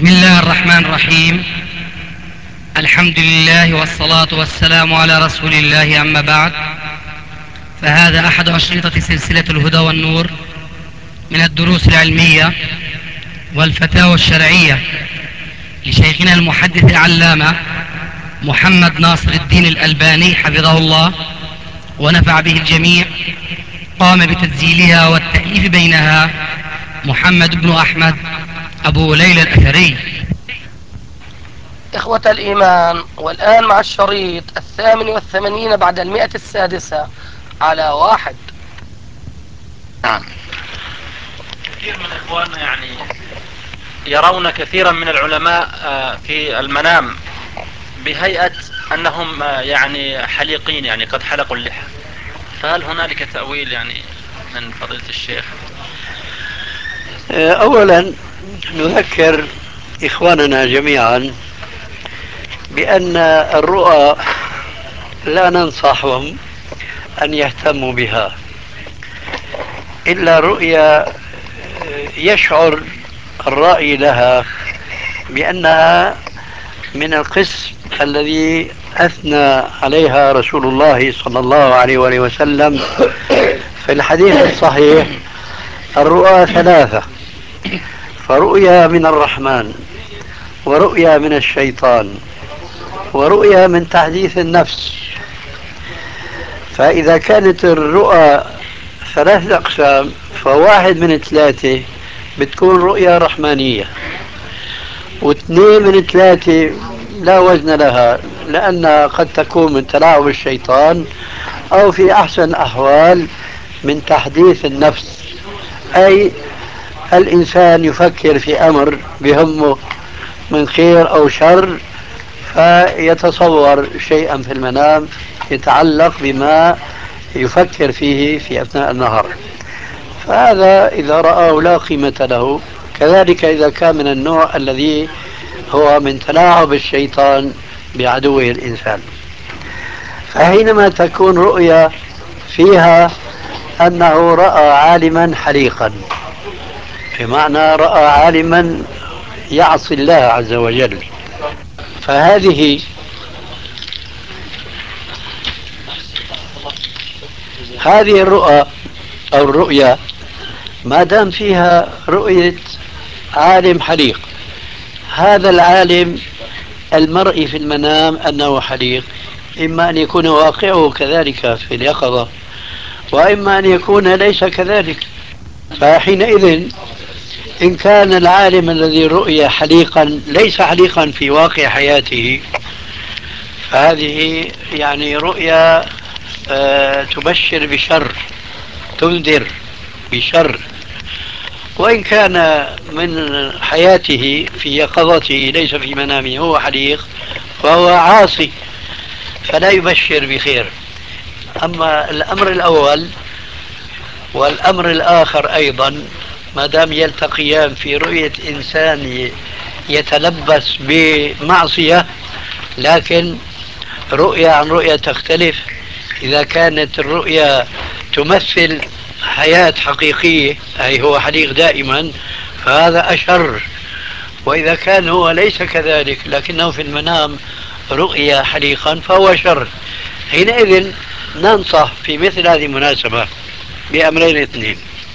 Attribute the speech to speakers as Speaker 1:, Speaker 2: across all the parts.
Speaker 1: بسم الله الرحمن الرحيم. الحمد لله والصلاة والسلام على رسول الله، أما بعد، فهذا أحد أشرطة سلسلة الهدى والنور من الدروس العلمية والفتاوى الشرعية لشيخنا المحدث العلامة محمد ناصر الدين الألباني حفظه الله ونفع به الجميع. قام بتسجيلها والتأليف بينها محمد بن أحمد أبو ليلى الأثري.
Speaker 2: إخوة الإيمان، والآن مع الشريط 88 بعد 100 على 1.
Speaker 3: نعم. كثير من إخواننا يرون كثيرا من العلماء في المنام بهيئة أنهم حليقين، قد حلقوا اللحى، فهل هنالك تأويل من فضيلة الشيخ؟
Speaker 4: أولا نذكر إخواننا جميعا بأن الرؤى لا ننصحهم أن يهتموا بها إلا رؤيا يشعر الرائي لها بأنها من القسم الذي أثنى عليها رسول الله صلى الله عليه وآله وسلم في الحديث الصحيح: الرؤى ثلاثة، فرؤيا من الرحمن، ورؤيا من الشيطان، ورؤيا من تحديث النفس. فإذا كانت الرؤى ثلاثة أقسام، فواحد من ثلاثة بتكون رؤيا رحمانية، واثنين من ثلاثة لا وزن لها، لأنها قد تكون من تلاعب الشيطان، أو في أحسن الأحوال من تحديث النفس، أي الإنسان يفكر في أمر بهمه من خير أو شر، فيتصور شيئا في المنام يتعلق بما يفكر فيه في أثناء النهار، فهذا إذا رآه لا قيمة له. كذلك إذا كان من النوع الذي هو من تلاعب الشيطان بعدوه الإنسان، فحينما تكون رؤيا فيها أنه رأى عالما حليقا، بمعنى رأى عالما يعصي الله عز وجل، هذه الرؤى أو الرؤيا ما دام فيها رؤية عالم حليق، هذا العالم المرئي في المنام أنه حليق، إما أن يكون واقعه كذلك في اليقظة، وإما أن يكون ليس كذلك. فحينئذ إن كان العالم الذي رؤي حليقا ليس حليقا في واقع حياته، فهذه رؤيا تبشر بشر، تنذر بشر. وإن كان من حياته في يقظته ليس في منامه هو حليق، فهو عاصي فلا يبشر بخير. أما الأمر الأول والأمر الآخر أيضا ما دام يلتقيان في رؤية إنسان يتلبس بمعصية، لكن رؤية عن رؤية تختلف. إذا كانت الرؤيا تمثل حياة حقيقية، أي هو حليق دائما، فهذا أشر. وإذا كان هو ليس كذلك لكنه في المنام رؤيا حليقا فهو شر. حينئذ ننصح في مثل هذه المناسبة بأمرين اثنين: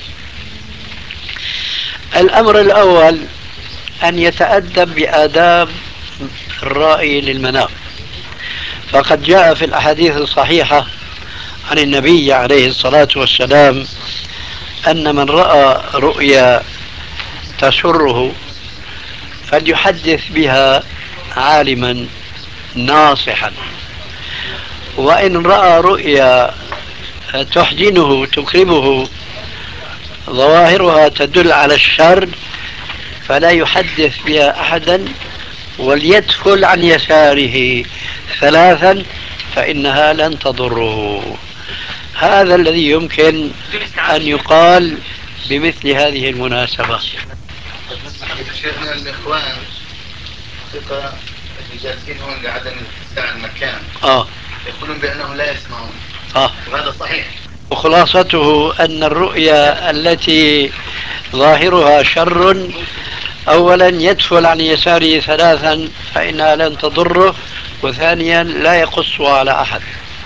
Speaker 4: الأمر الأول أن يتأدب بآداب الرائي للمنام، فقد جاء في الأحاديث الصحيحة عن النبي عليه الصلاة والسلام أن من رأى رؤيا تسره فليحدث بها عالما ناصحا، وإن رأى رؤيا تحزنه تكرمه ظواهرها تدل على الشر فلا يحدث بها أحدا، وليدخل عن يساره ثلاثا فإنها لن تضره. هذا الذي يمكن أن يقال بمثل هذه المناسبة.
Speaker 5: شيخنا الإخوان ثقة اللي جالسين هون لعدم اتساع المكان يقولون بأنهم لا يسمعون، وهذا صحيح.
Speaker 4: وخلاصته أن الرؤيا التي ظاهرها شر أولا يدفل عن يساره ثلاثا فإنها لن تضره، وثانيا لا يقصها على أحد.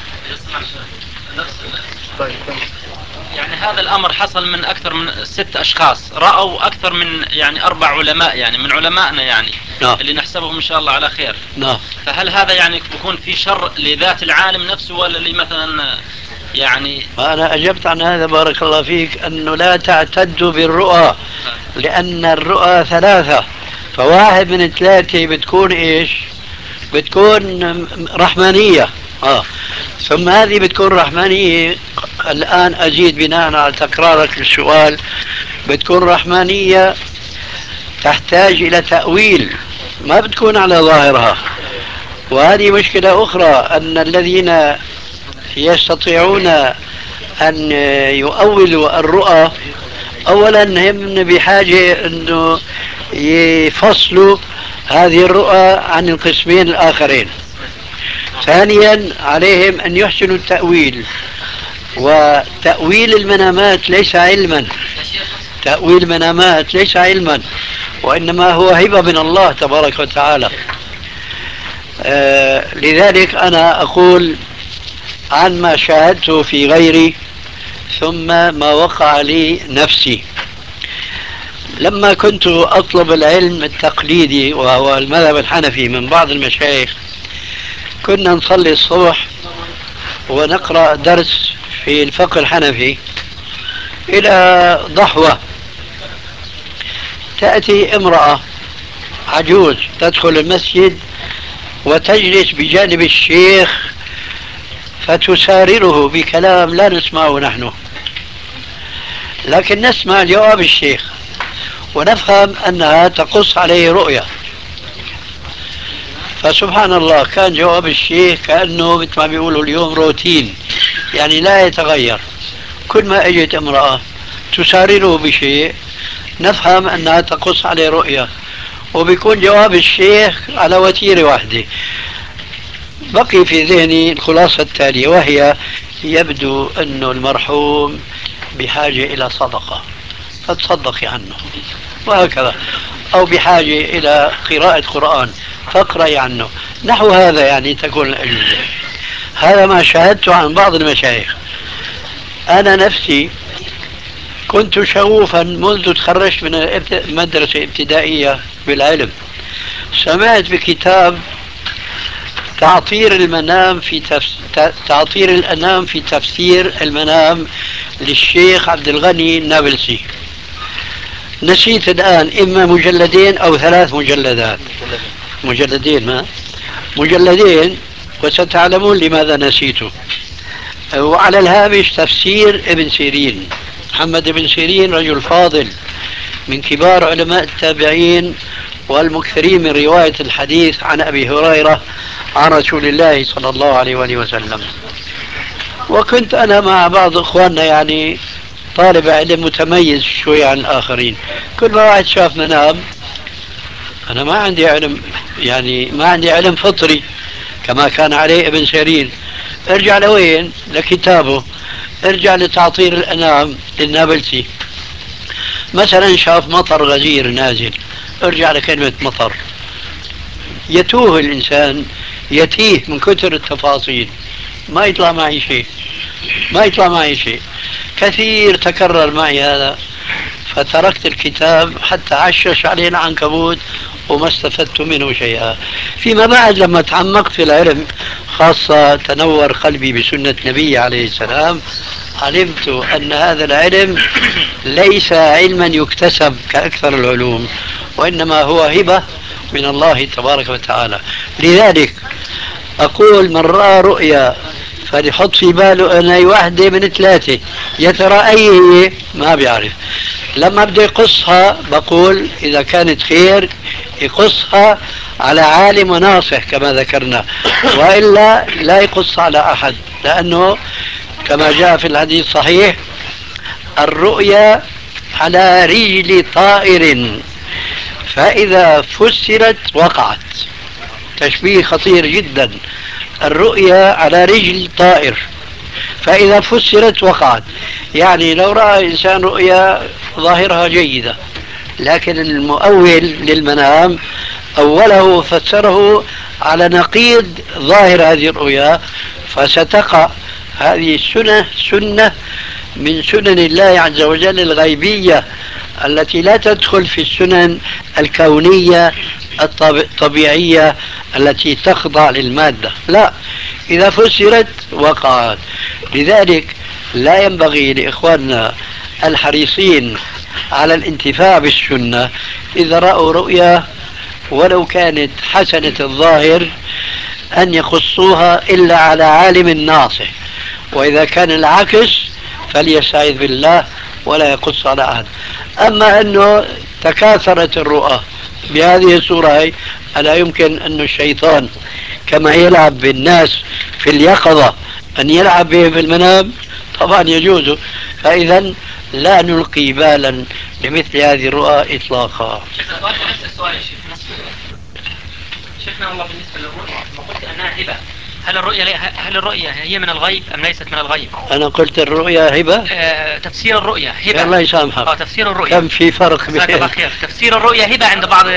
Speaker 3: يعني هذا الأمر حصل من أكثر من 6 أشخاص رأوا أكثر من يعني 4 علماء يعني من علمائنا يعني اللي نحسبهم إن شاء الله على خير. فهل هذا يعني بيكون في شر لذات العالم نفسه ولا اللي مثلا يعني؟
Speaker 4: أنا أجبت عن هذا بارك الله فيك، أنه لا تعتدوا بالرؤى، لأن الرؤى ثلاثة، فواحد من ثلاثة بتكون إيش؟ بتكون رحمانية. ثم هذه بتكون رحمانية، الآن أزيد بناء على تكرارك للسؤال، بتكون رحمانية تحتاج إلى تأويل، ما بتكون على ظاهرها. وهذه مشكلة أخرى، أن الذين يستطيعون أن يؤولوا الرؤى أولا هم بحاجة أنه يفصلوا هذه الرؤى عن القسمين الآخرين. ثانيا عليهم أن يحسنوا التأويل، وتأويل المنامات ليس علما، تأويل المنامات ليس علما، وإنما هو هبة من الله تبارك وتعالى. لذلك أنا أقول عن ما شاهدته في غيري ثم ما وقع لي نفسي. لما كنت أطلب العلم التقليدي وهو المذهب الحنفي من بعض المشايخ، كنا نصلي الصبح ونقرأ درس في الفقه الحنفي إلى ضحوة، تأتي امرأة عجوز تدخل المسجد وتجلس بجانب الشيخ فتسارره بكلام لا نسمعه نحن، لكن نسمع جواب الشيخ ونفهم أنها تقص عليه رؤية. فسبحان الله كان جواب الشيخ كأنه مثل ما بيقولوا اليوم روتين، يعني لا يتغير. كل ما اجت امرأة تسارره بشيء نفهم أنها تقص عليه رؤية، وبيكون جواب الشيخ على وتيرة واحدة. بقي في ذهني الخلاصة التالية، وهي يبدو أن المرحوم بحاجة إلى صدقة فتصدقي عنه، وهكذا، أو بحاجة إلى قراءة قرآن فاقرأي عنه، نحو هذا يعني تكون الأجوبة. هذا ما شاهدته عن بعض المشايخ. أنا نفسي كنت شغوفا منذ تخرجت من مدرسة ابتدائية بالعلم، سمعت بكتاب تعطير المنام في تعطير الأنام في تفسير المنام للشيخ عبد الغني النابلسي. نسيت الآن إما مجلدين أو 3 مجلدات، مجلدين مجلدين، وستعلمون لماذا نسيته. وعلى الهامش تفسير ابن سيرين، محمد بن سيرين رجل فاضل من كبار علماء التابعين والمكثرين من رواية الحديث عن أبي هريرة عن رسول الله صلى الله عليه وآله وسلم. وكنت أنا مع بعض إخواننا يعني طالب علم متميز شوي عن الآخرين، كل ما واحد شاف منام، أنا ما عندي علم، يعني ما عندي علم فطري كما كان عليه ابن سيرين. ارجع لوين؟ لكتابه، ارجع لتعطير الأنام للنابلسي. مثلا شاف مطر غزير نازل، ارجع لكلمة مطر. يتوه الإنسان، يتيه من كثر التفاصيل، ما يطلع معي شيء، ما يطلع معي شيء. كثير تكرر معي هذا، فتركت الكتاب حتى عشش عليه العنكبوت وما استفدت منه شيئا. فيما بعد لما تعمقت في العلم، خاصة تنور قلبي بسنة النبي عليه السلام، علمت أن هذا العلم ليس علما يكتسب كأكثر العلوم، وإنما هو هبة من الله تبارك وتعالى. لذلك أقول من رأى رؤيا فليحط في باله أن أي واحدة من 3، يا ترى أي هي ما بيعرف. لما بدي يقصها بقول إذا كانت خير يقصها على عالم وناصح كما ذكرنا، وإلا لا يقص على أحد، لأنه كما جاء في الحديث الصحيح الرؤيا على رجل طائر فإذا فسرت وقعت. تشبيه خطير جدا، الرؤيا على رجل طائر فإذا فسرت وقعت. يعني لو رأى إنسان رؤيا ظاهرها جيدة لكن المؤول للمنام أوله فسره على نقيض ظاهر هذه الرؤيا، فستقع هذه سنة من سنن الله عز وجل الغيبية التي لا تدخل في السنن الكونية الطبيعية التي تخضع للمادة، لا، إذا فسرت وقعت. لذلك لا ينبغي لإخواننا الحريصين على الانتفاع بالسنة إذا رأوا رؤيا ولو كانت حسنة الظاهر أن يخصوها إلا على عالم ناصح، وإذا كان العكس فليستعيذ بالله ولا يقص على أحد. أما أنه تكاثرت الرؤى بهذه الصورة، ألا يمكن أن الشيطان كما يلعب بالناس في اليقظة أن يلعب بهم في المنام؟ طبعا يجوز. فإذا لا نلقي بالا لمثل هذه الرؤى إطلاقا.
Speaker 1: شيخنا والله بالنسبة للرؤيا ما قلت أنها هبة، هل الرؤيا هي من الغيب أم ليست من الغيب؟
Speaker 4: أنا قلت الرؤيا هبة.
Speaker 1: تفسير الرؤيا هبة.
Speaker 4: الله يسامحك.
Speaker 1: تفسير الرؤيا.
Speaker 4: كم في فرق
Speaker 1: جزاك الله خير. تفسير الرؤيا هبة عند بعض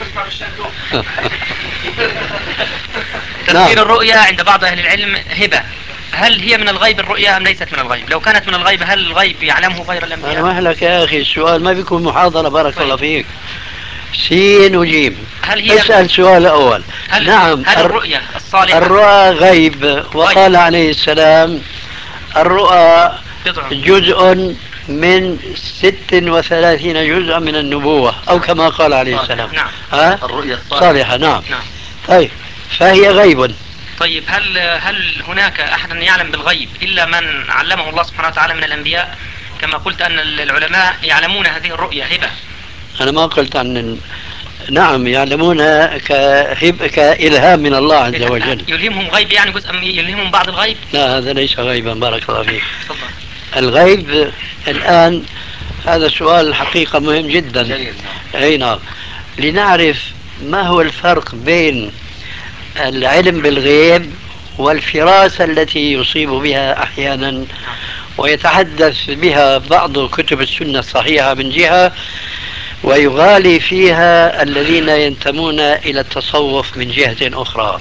Speaker 1: تفسير الرؤيا عند بعض أهل العلم هبة. هل هي من الغيب الرؤيا أم ليست من الغيب؟ لو كانت من الغيب هل الغيب يعلمه غير الأنبياء؟
Speaker 4: أنا مهلك يا أخي، السؤال ما بيكون محاضرة. بارك الله فيك. سين وجيم. اسأل سؤال أول. نعم.
Speaker 1: هل الرؤيا الصالحة
Speaker 4: الرؤى غيب، وقال عليه السلام الرؤى جزء من 36 جزءا من النبوة، أو كما قال عليه السلام.
Speaker 1: نعم.
Speaker 4: الرؤيا الصالحة. نعم. طيب، فهي غيب.
Speaker 1: طيب هل هناك أحد يعلم بالغيب إلا من علمه الله سبحانه وتعالى من الأنبياء؟ كما قلت أن العلماء يعلمون هذه الرؤيا هبة.
Speaker 4: أنا ما قلت عن نعم يعلمونها كإلهام من الله عز وجل.
Speaker 1: يلهمهم غيب يعني جزء يلهمهم بعض الغيب؟
Speaker 4: لا، هذا ليس غيبا. بارك الله فيك. الغيب الآن هذا سؤال حقيقة مهم جدا. أي نعم. لنعرف ما هو الفرق بين العلم بالغيب والفراسة التي يصيب بها أحيانا ويتحدث بها بعض كتب السنة الصحيحة من جهة، ويغالي فيها الذين ينتمون إلى التصوف من جهة أخرى.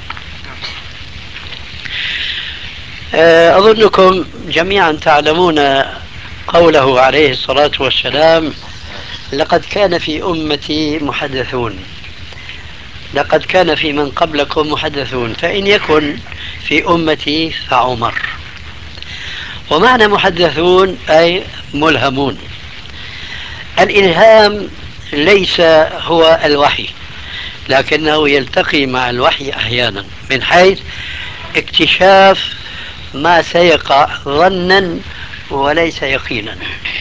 Speaker 4: أظنكم جميعا تعلمون قوله عليه الصلاة والسلام: لقد كان في أمتي محدثون، لقد كان في من قبلكم محدثون، فإن يكن في أمتي فعمر. ومعنى محدثون أي ملهمون. الإلهام ليس هو الوحي، لكنه يلتقي مع الوحي أحيانا من حيث اكتشاف ما سيقع ظنا وليس يقينا.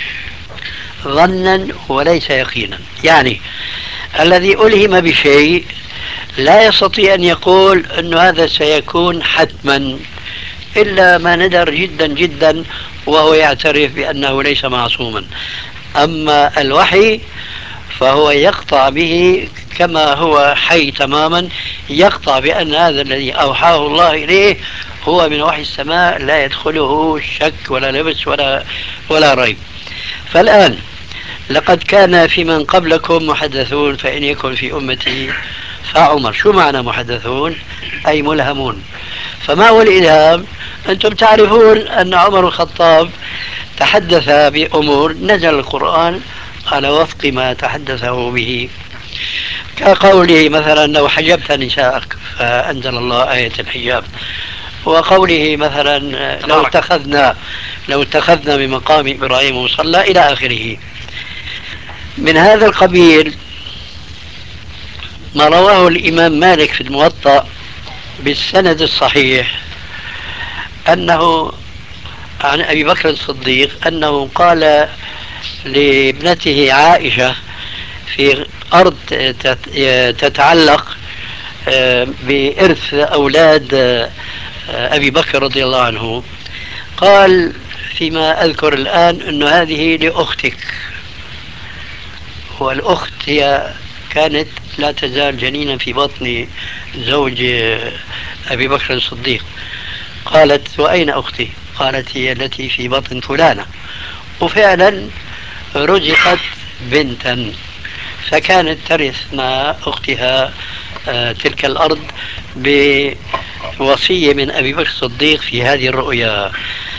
Speaker 4: ظنا وليس يقينا، يعني الذي ألهم بشيء لا يستطيع أن يقول أن هذا سيكون حتما إلا ما ندر جدا جدا، وهو يعترف بأنه ليس معصوما. أما الوحي فهو يقطع به كما هو حي تماما، يقطع بأن هذا الذي أوحاه الله إليه هو من وحي السماء لا يدخله شك ولا لبس ولا ريب. فالآن لقد كان في من قبلكم محدثون، فإن يكن في أمتي فعمر. شو معنى محدثون؟ أي ملهمون. فما هو الإلهام؟ أنتم تعرفون أن عمر الخطاب تحدث بأمور نزل القرآن على وفق ما تحدثه به، كقوله مثلا: لو حجبت نساءك فأنزل الله آية الحجاب، وقوله مثلا: لو اتخذنا من مقام إبراهيم مصلى، إلى آخره. من هذا القبيل ما رواه الإمام مالك في الموطأ بالسند الصحيح أنه عن أبي بكر الصديق أنه قال لابنته عائشة في أرض تتعلق بإرث أولاد أبي بكر رضي الله عنه، قال فيما أذكر الآن أن هذه لأختك، والأخت هي كانت لا تزال جنينا في بطن زوج أبي بكر الصديق. قالت: وأين أختي؟ قالت: هي التي في بطن فلانة. وفعلا رزقت بنتا. فكانت ترث مع أختها تلك الأرض بوصية من أبي بكر الصديق في هذه الرؤيا،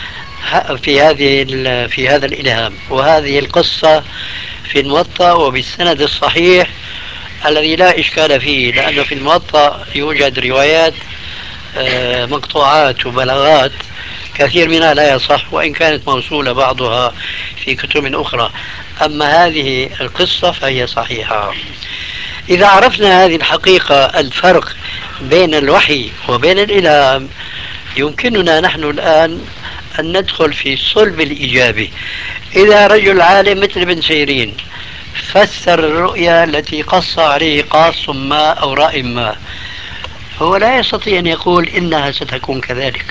Speaker 4: في هذا الإلهام. وهذه القصة في الموطأ وبالسند الصحيح الذي لا إشكال فيه، لأنه في الموطأ يوجد روايات مقطوعات وبلاغات كثير منها لا يصح، وإن كانت موصولة بعضها في كتب أخرى. أما هذه القصة فهي صحيحة. إذا عرفنا هذه الحقيقة، الفرق بين الوحي وبين الإلهام، يمكننا نحن الآن أن ندخل في صلب الإجابة. إذا رجل عالم مثل ابن سيرين فسر الرؤيا التي قص عليه قاص ما أو رأي ما، هو لا يستطيع أن يقول إنها ستكون كذلك.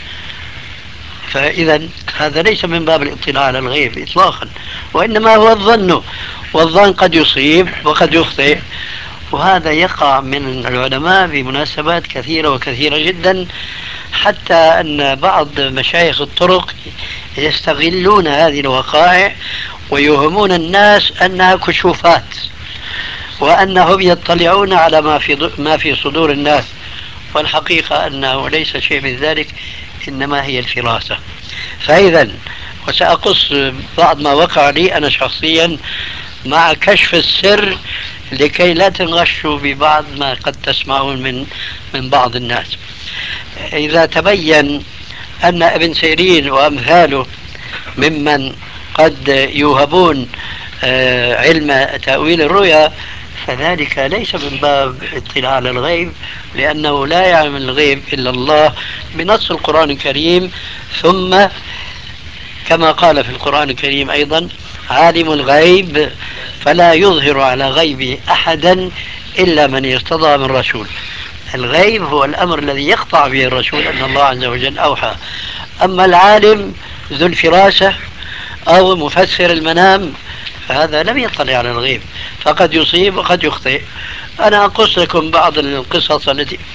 Speaker 4: فإذا هذا ليس من باب الاطلاع على الغيب إطلاقا، وإنما هو الظن، والظن قد يصيب وقد يخطئ. وهذا يقع من العلماء بمناسبات كثيرة وكثيرة جدا، حتى أن بعض مشايخ الطرق يستغلون هذه الوقائع ويوهمون الناس أنها كشوفات، وأنهم يطلعون على ما في صدور الناس، والحقيقة أنه ليس شيء من ذلك، إنما هي الفراسة. فإذا وسأقص بعض ما وقع لي أنا شخصيا مع كشف السر لكي لا تنغشوا ببعض ما قد تسمعون من بعض الناس. إذا تبين أن ابن سيرين وأمثاله ممن قد يوهبون علم تأويل الرؤيا، فذلك ليس من باب اطلاع على الغيب، لأنه لا يعلم الغيب إلا الله بنص القرآن الكريم. ثم كما قال في القرآن الكريم أيضا: عالم الغيب فلا يظهر على غيبه أحدا إلا من ارتضى من رسول. الغيب هو الأمر الذي يقطع به الرسول أن الله عز وجل أوحى. أما العالم ذو الفراسة أو مفسر المنام فهذا لم يطلع على الغيب، فقد يصيب وقد يخطئ. أنا أقص لكم بعض القصص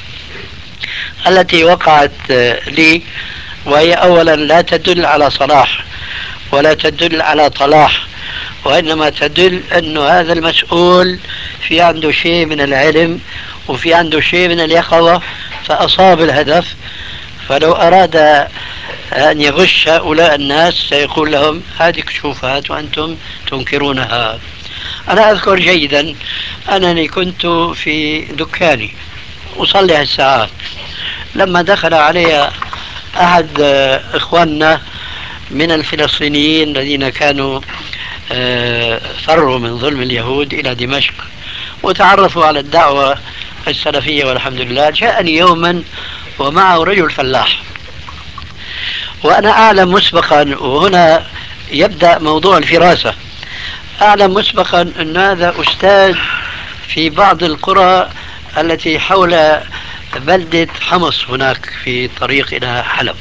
Speaker 4: التي وقعت لي، وهي أولا لا تدل على صلاح ولا تدل على طلاح، وإنما تدل أن هذا المسؤول في عنده شيء من العلم وفي عنده شيء من اليقظة فأصاب الهدف. فلو أراد أن يغش هؤلاء الناس سيقول لهم: هذه كشوفات وأنتم تنكرونها. أنا أذكر جيدا أنني كنت في دكاني أصلي هالساعات، لما دخل علي أحد إخواننا من الفلسطينيين الذين كانوا فروا من ظلم اليهود إلى دمشق وتعرفوا على الدعوة السلفية والحمد لله. جاءني يوما ومعه رجل فلاح، وأنا أعلم مسبقا، وهنا يبدأ موضوع الفراسة، أعلم مسبقا أن هذا أستاذ في بعض القرى التي حول بلدة حمص هناك في طريق إلى حلب.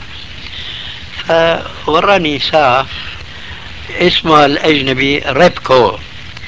Speaker 4: فوراني ساعة اسمها الأجنبي ريبكو،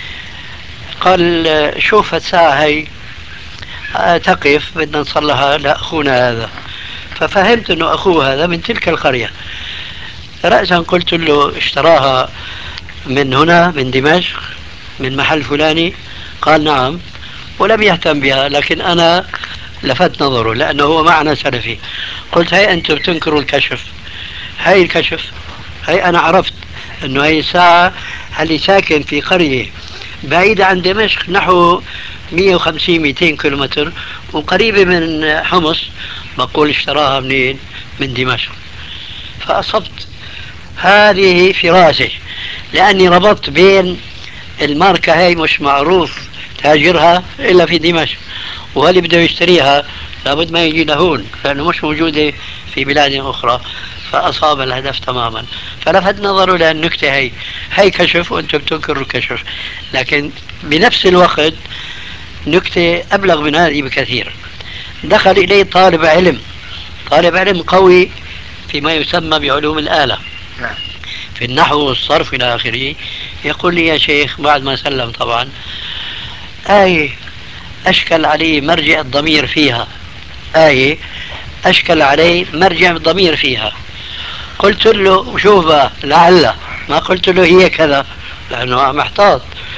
Speaker 4: قال: شوف الساعة هي تقف بدنا نصلها لأخونا هذا. ففهمت أنه أخوه هذا من تلك القرية. رأسا قلت له: اشتراها من هنا من دمشق من محل فلاني؟ قال: نعم، ولم يهتم بها، لكن أنا لفت نظره لأنه هو معنا سلفي. قلت: هاي أنتم بتنكروا الكشف، هاي الكشف، هاي أنا عرفت أنه هاي الساعة اللي ساكن في قرية بعيدة عن دمشق نحو 150-200 كيلومتر وقريبة من حمص، بقول اشتراها منين؟ من دمشق. فأصبت. هذه فراسة، لأني ربطت بين الماركة هاي مش معروف تاجرها إلا في دمشق، واللي بده يشتريها لابد ما يجي لهون لأنه مش موجودة في بلاد أخرى. فأصاب الهدف تماما. فلفت نظره للنكتة هي كشف وأنتم بتنكروا الكشف. لكن بنفس الوقت نكتة أبلغ من هذه بكثير. دخل إليه طالب علم قوي فيما يسمى بعلوم الآلة، في النحو والصرف إلى آخره. يقول لي: يا شيخ، بعد ما سلم طبعا، آية أشكل عليه مرجع الضمير فيها، آية أشكل عليه مرجع الضمير فيها. قلت له: شوف لعل، ما قلت له هي كذا لأنه محتاط.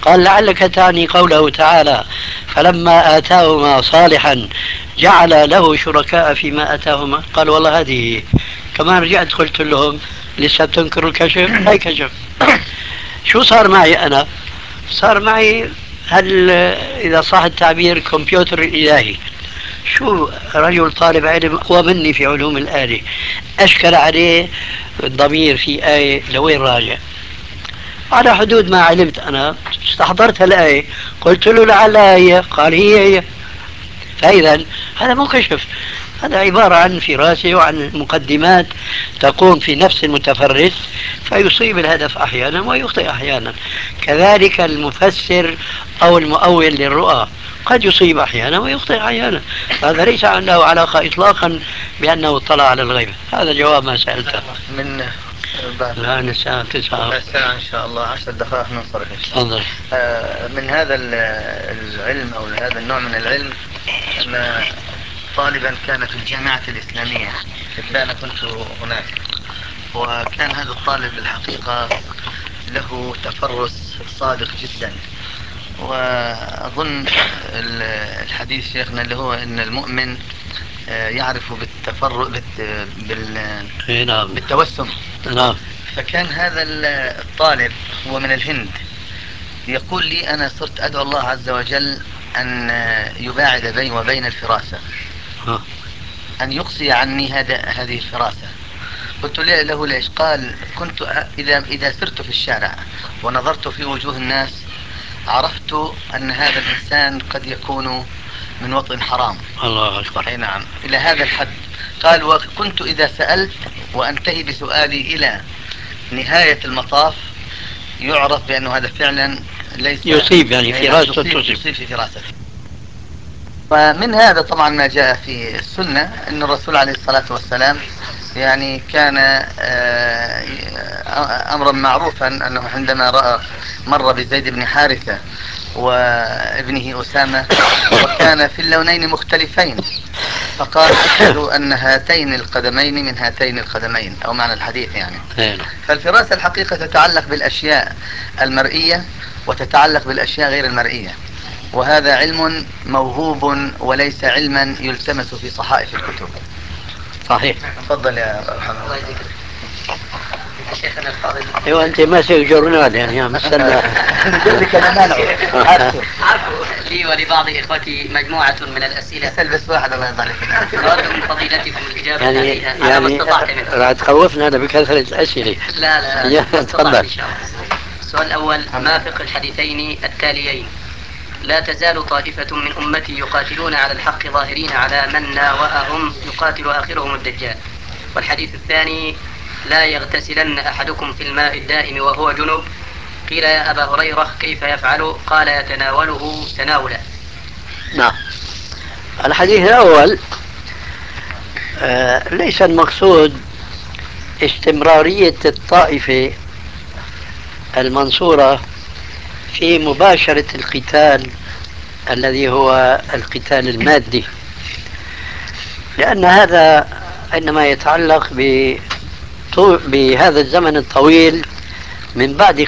Speaker 4: قال لعلك تعني قوله تعالى فلما آتاهما صالحا جعل له شركاء فيما آتاهما. قال والله هذه كمان رجعت قلت لهم لسه تنكروا الكشف؟ هاي كشف. شو صار معي أنا؟ صار معي هل إذا صح التعبير كمبيوتر إلهي. شو رجل طالب علم أقوى مني في علوم الآلة أشكل عليه الضمير في آية لوين راجع؟ على حدود ما علمت أنا استحضرت الآية قلت له لعلها هي. قال هي. فإذا هذا مو كشف، هذا عبارة عن فراسة وعن مقدمات تقوم في نفس المتفرد فيصيب الهدف أحيانا ويخطئ أحيانا. كذلك المفسر أو المؤول للرؤى قد يصيب أحيانا ويخطئ أحيانا. هذا ليس له علاقة إطلاقا بأنه اطلع على الغيب. هذا جواب ما سألته.
Speaker 5: من
Speaker 4: الآن الساعة 9.
Speaker 5: الساعة إن شاء الله 10 دقائق ننصرف إن شاء الله. من هذا العلم أو هذا النوع من العلم أن طالبا كان في الجامعة الإسلامية حتى أنا كنت هناك، وكان هذا الطالب الحقيقة له تفرس صادق جدا. وأظن الحديث شيخنا اللي هو أن المؤمن يعرف بالتوسم.
Speaker 4: نعم.
Speaker 5: فكان هذا الطالب هو من الهند يقول لي أنا صرت أدعو الله عز وجل أن يباعد بيني وبين الفراسة، أن يقصي عني هذه الفراسة. قلت له ليش؟ قال كنت إذا سرت في الشارع ونظرت في وجوه الناس عرفت أن هذا الإنسان قد يكون من وطن حرام.
Speaker 4: الله أكبر.
Speaker 5: أي نعم، إلى هذا الحد. قال وكنت إذا سألت وأنتهي بسؤالي إلى نهاية المطاف يعرف بأنه هذا فعلا ليس
Speaker 4: يصيب، يعني فراسة
Speaker 5: يصيب في فراستي. ومن هذا طبعا ما جاء في السنة أن الرسول عليه الصلاة والسلام يعني كان أمرا معروفا أنه عندما مر بزيد بن حارثة وابنه أسامة وكان في اللونين مختلفين فقال أشهد أن هاتين القدمين من هاتين القدمين، أو معنى الحديث يعني. فالفراسة الحقيقة تتعلق بالأشياء المرئية وتتعلق بالأشياء غير المرئية، وهذا علم موهوب وليس علما يلتمس في صحائف الكتب.
Speaker 4: صحيح.
Speaker 5: تفضل يا محمد.
Speaker 2: الله يجزيك. شيخنا الفاضل.
Speaker 4: ايوه انت ماسك جورنال يعني مستنى.
Speaker 2: عارفه لي ولبعض اخوتي مجموعه من الاسئله.
Speaker 5: اسال بس واحد الله يرضى عليك.
Speaker 2: أود من فضيلتكم الاجابه عليها على ما
Speaker 4: يعني
Speaker 2: استطعت منه.
Speaker 4: راح تخوفنا انا بكثره الاسئله.
Speaker 2: لا
Speaker 4: تفضل
Speaker 2: ان شاء الله. السؤال الاول ما فقه الحديثين التاليين؟ لا تزال طائفة من أمتي يقاتلون على الحق ظاهرين على من ناوأهم يقاتل آخرهم الدجال. والحديث الثاني لا يغتسلن أحدكم في الماء الدائم وهو جنب. قيل يا أبا هريرة كيف يفعل؟ قال يتناوله تناولا.
Speaker 4: نعم. الحديث الأول ليس المقصود استمرارية الطائفة المنصورة في مباشرة القتال الذي هو القتال المادي، لأن هذا عندما يتعلق بهذا الزمن الطويل من بعد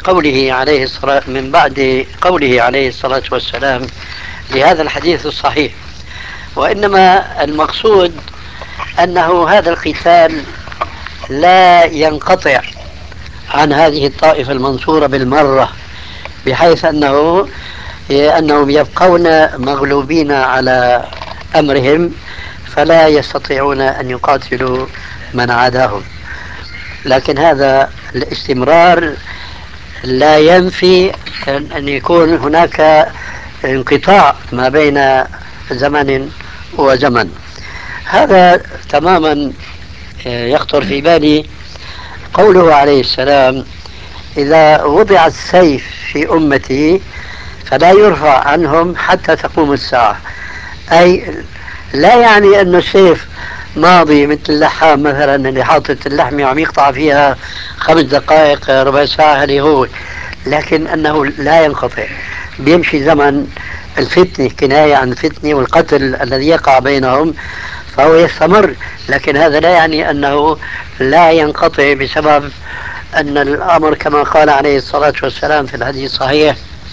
Speaker 4: قوله عليه الصلاة والسلام لهذا الحديث الصحيح. وإنما المقصود أنه هذا القتال لا ينقطع عن هذه الطائفة المنصورة بالمرة، بحيث أنهم يبقون مغلوبين على أمرهم فلا يستطيعون أن يقاتلوا من عاداهم. لكن هذا الاستمرار لا ينفي أن يكون هناك انقطاع ما بين زمن وزمن. هذا تماما يخطر في بالي قوله عليه السلام إذا وضع السيف في أمتي فلا يرفع عنهم حتى تقوم الساعة. أي لا يعني أن السيف ماضي مثل اللحام مثلا اللي حاطط اللحمة وعم يقطع فيها 5 دقائق ربع ساعة هذه هو، لكن أنه لا ينقطع، بيمشي زمن الفتنة، كناية عن الفتنة والقتل الذي يقع بينهم، فهو يستمر. لكن هذا لا يعني أنه لا ينقطع بسبب أن الأمر كما قال عليه الصلاة والسلام في الحديث الصحيح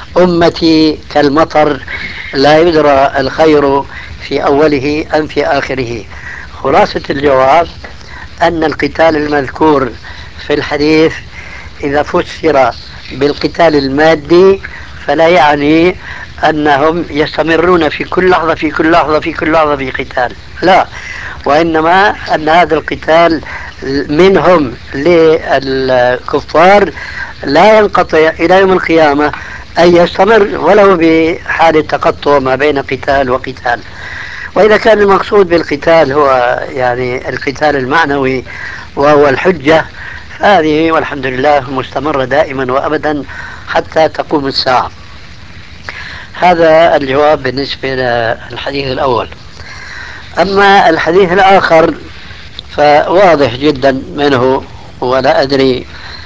Speaker 4: أمتي كالمطر لا يدرى الخير في أوله أم في آخره. خلاصة الجواب أن القتال المذكور في الحديث إذا فسر بالقتال المادي فلا يعني أنهم يستمرون في كل لحظة في كل لحظة في كل لحظة في قتال، لا، وإنما أن هذا القتال منهم للكفار لا ينقطع إلى يوم القيامة، أي يستمر ولو بحال تقطع ما بين قتال وقتال. وإذا كان المقصود بالقتال هو يعني القتال المعنوي وهو الحجة، هذه والحمد لله مستمرة دائما وأبدا حتى تقوم الساعة. هذا الجواب بالنسبة للحديث الأول. أما الحديث الآخر فواضح جدا منه، ولا أدري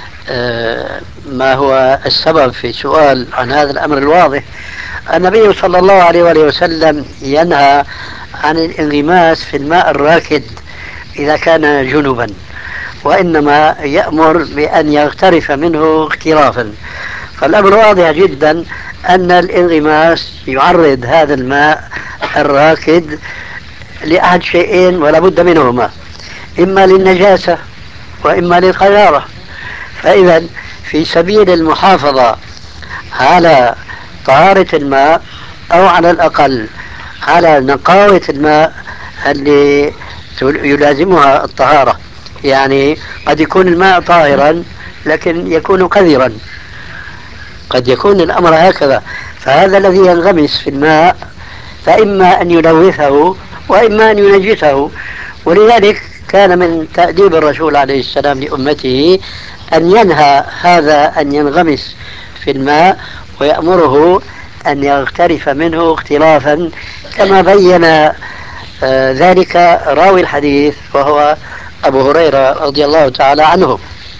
Speaker 4: ما هو السبب في سؤال عن هذا الأمر الواضح. النبي صلى الله عليه وآله وسلم ينهى عن الانغماس في الماء الراكد إذا كان جنبا، وإنما يأمر بأن يغترف منه اغترافا. فالأمر واضح جدا أن الانغماس يعرض هذا الماء الراكد لأحد شيئين ولا بد منهما، إما للنجاسة وإما للقذارة. فإذا في سبيل المحافظة على طهارة الماء أو على الأقل على نقاوة الماء اللي يلازمها الطهارة، يعني قد يكون الماء طاهرا لكن يكون قذرا، قد يكون الأمر هكذا. فهذا الذي ينغمس في الماء فإما أن يلوثه وإما أن ينجسه. ولذلك كان من تأديب الرسول عليه السلام لأمته أن ينهى هذا أن ينغمس في الماء ويأمره أن يغترف منه اغترافا، كما بين ذلك راوي الحديث وهو أبو هريرة رضي الله تعالى عنه.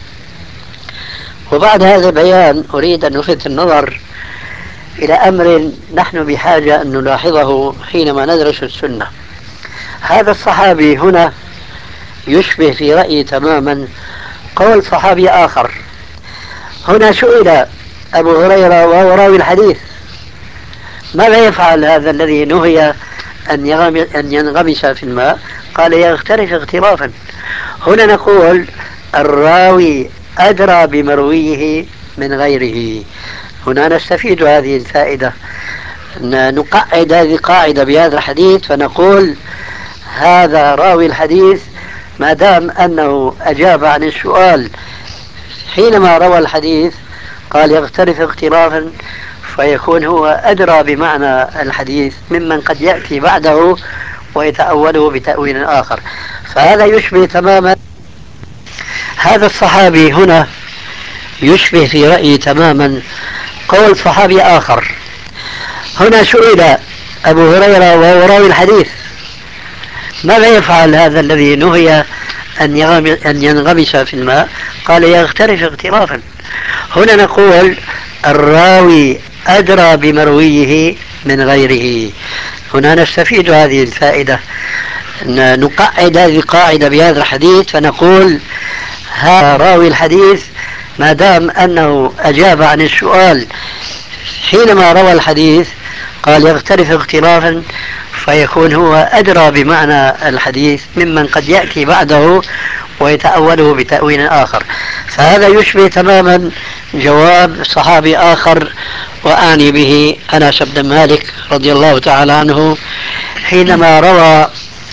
Speaker 4: وبعد هذا البيان أريد أن ألفت النظر إلى أمر نحن بحاجة أن نلاحظه حينما ندرس السنة. هذا الصحابي هنا يشبه في رأيي تماما قول صحابي آخر. هنا سئل أبو هريرة وهو راوي الحديث: ماذا يفعل هذا الذي نهي أن ينغمس في الماء؟ قال: يغترف اغترافا. هنا نقول الراوي أدرى بمرويه من غيره. هنا نستفيد هذه الفائدة، نقعد هذه القاعدة بهذا الحديث فنقول هذا راوي الحديث ما دام أنه أجاب عن السؤال حينما روى الحديث قال يغترف اغترافا، فيكون هو أدرى بمعنى الحديث ممن قد يأتي بعده ويتأوله بتأويل آخر. فهذا يشبه تماما هذا الصحابي هنا يشبه في رأيي تماما قول صحابي آخر. هنا سئل أبو هريرة وهو راوي الحديث: ماذا يفعل هذا الذي نهي أن ينغمس في الماء؟ قال: يغترف اغترافا. هنا نقول الراوي أدرى بمرويه من غيره. هنا نستفيد هذه الفائدة، نقعد هذه القاعدة بهذا الحديث فنقول هذا راوي الحديث ما دام أنه أجاب عن السؤال حينما روى الحديث قال يغترف اغترافا، فيكون هو أدرى بمعنى الحديث ممن قد يأتي بعده ويتأوله بتأويل آخر. فهذا يشبه تماما جواب صحابي آخر، وأعني به أنس بن مالك رضي الله تعالى عنه حينما روى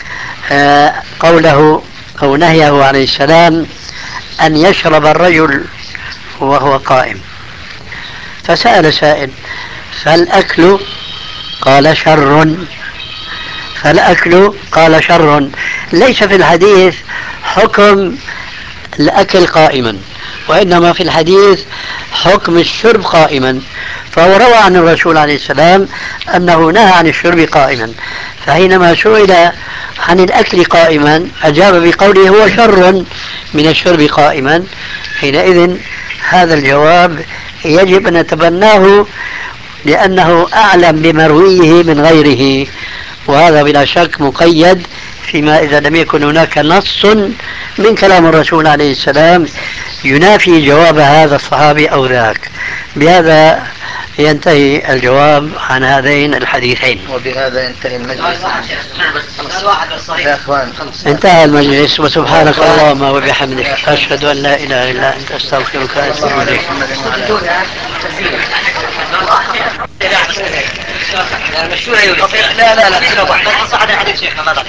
Speaker 4: قوله أو نهيه عليه السلام أن يشرب الرجل وهو قائم. فسأل سائل: فالأكل؟ قال: شر. فالأكل قال شر. ليس في الحديث حكم الأكل قائما، وإنما في الحديث حكم الشرب قائما. فهو روى عن الرسول عليه السلام أنه نهى عن الشرب قائما، فحينما سئل عن الأكل قائما أجاب بقوله هو شر من الشرب قائما. حينئذ هذا الجواب يجب أن نتبناه لأنه أعلم بمرويه من غيره، وهذا بلا شك مقيد فيما إذا لم يكن هناك نص من كلام الرسول عليه السلام ينافي جواب هذا الصحابي أو ذاك. بهذا ينتهي الجواب عن هذين الحديثين.
Speaker 5: وبهذا ينتهي المجلس يا أخوان.
Speaker 4: انتهى المجلس، وسبحانك اللهم وبحمدك أشهد أن لا إله إلا أنت أستغفرك وأتوب إليك.
Speaker 2: لا لا لا صعد حديث شيخنا ما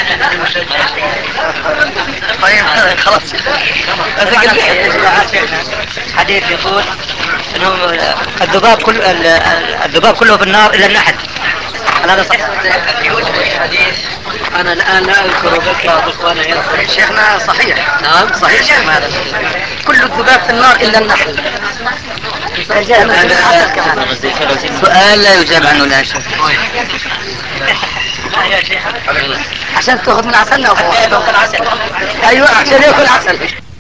Speaker 2: طيب خلاص. حديث يقول انه الذباب كله في النار الا النحل. هذا صحيح. انا الان لا اذكر بك بعض اخواننا يذكر. شيخنا صحيح. نعم صحيح شيخنا هذا. كل الذباب في النار الا النحل.
Speaker 5: سؤال لا يجاب عنه الآن شيخ.
Speaker 2: عشان تاخذ من عسلنا. ايوه عشان ياكل عسل.